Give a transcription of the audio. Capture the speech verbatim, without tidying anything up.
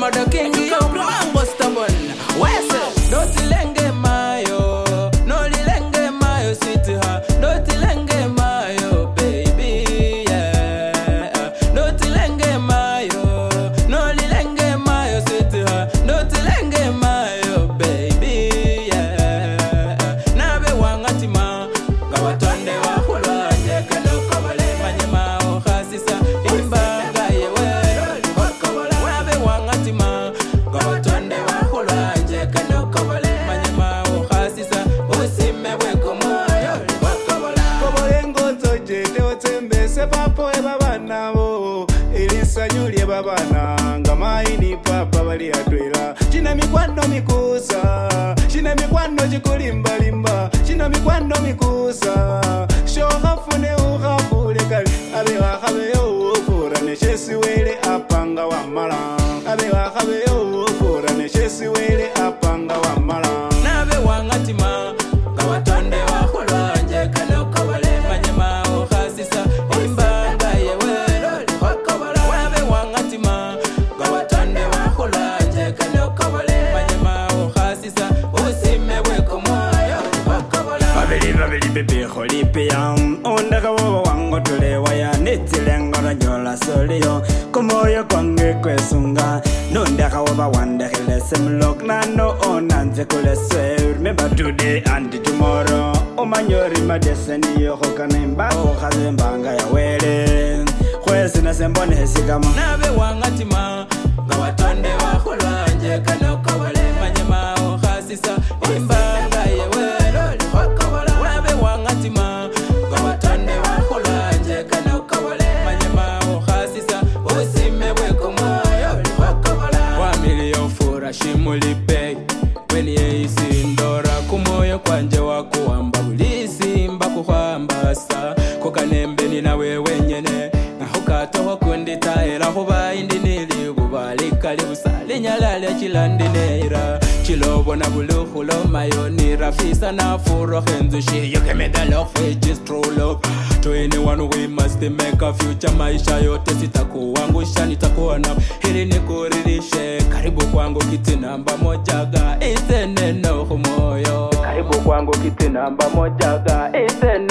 for the king, yo, mango stubborn. Where's it? Don't lenge mayo, no lenge mayo, sweetheart. Don't lenge mayo, baby, yeah. Don't lenge mayo, no lenge mayo, sweetheart. Don't lenge mayo, baby, yeah. Nabe wangatima, gawatonde wa hulwa, jeka no kobole, manyema o khasisa, imbaga yewe. Nabe wangatima, gawatonde wa hulwa, jeka no kobole, manyema o khasisa, usime weko moyo, wakobola. Kobole ngonzo jete otembese papo eba bana bo ilisanyu babana ngamaini papa bali atwera china mikwano mikusa china mikwano chikulimba limba china mikwano mikusa shohafune uhafule kali abe wahabe yo ufura neshesi wele apanga wa mala abe wahabe yo ufura neshesi wele apanga wa mala Nabe wangatima, gawatonde wa hulwa, jeka no kobole, manyema o khasisa, imbaga yewe, wakobola. Nabe wangatima, gawatonde wa hulwa, jeka no kobole, manyema o khasisa, usime weko moyo, wakobola. babili babili bebe kholipe yam ondaka woba wango tulewa ya netilenga ranyola solio komoyo kwange kwesunga nondaka woba wandekile semlok nano onanze kuleswe remember today and tomorrow omanyori madeseni yoko kanemba okhazembanga ya wele khwesi nasembone hesigama Nabe wangatima, gawatonde wa hulwa, jeka no kobole, manyema o khasisa, imbaga yewe, wakobola. Nabe wangatima, gawatonde wa hulwa, jeka no kobole, manyema o khasisa, usime weko moyo, wakobola. Wamili ofura shimulipe, weni yeisi ndora kumoyo kwanje wakuwamba bulisi mbakuhwambasa kukanembeni nawe wenyene nahukatoho kunditaira huba indi nili bubalikali busali nyalale chilandinera chilobona buluhulo mayoni rafisa na furo henzushi you can make the love which is true love to anyone we must make a future maisha yote sitakuangusha nitakuona hili nikuririshe karibu kwangu kiti namba mojaga ise neno humoyo karibu kwangu kiti namba mojaga ise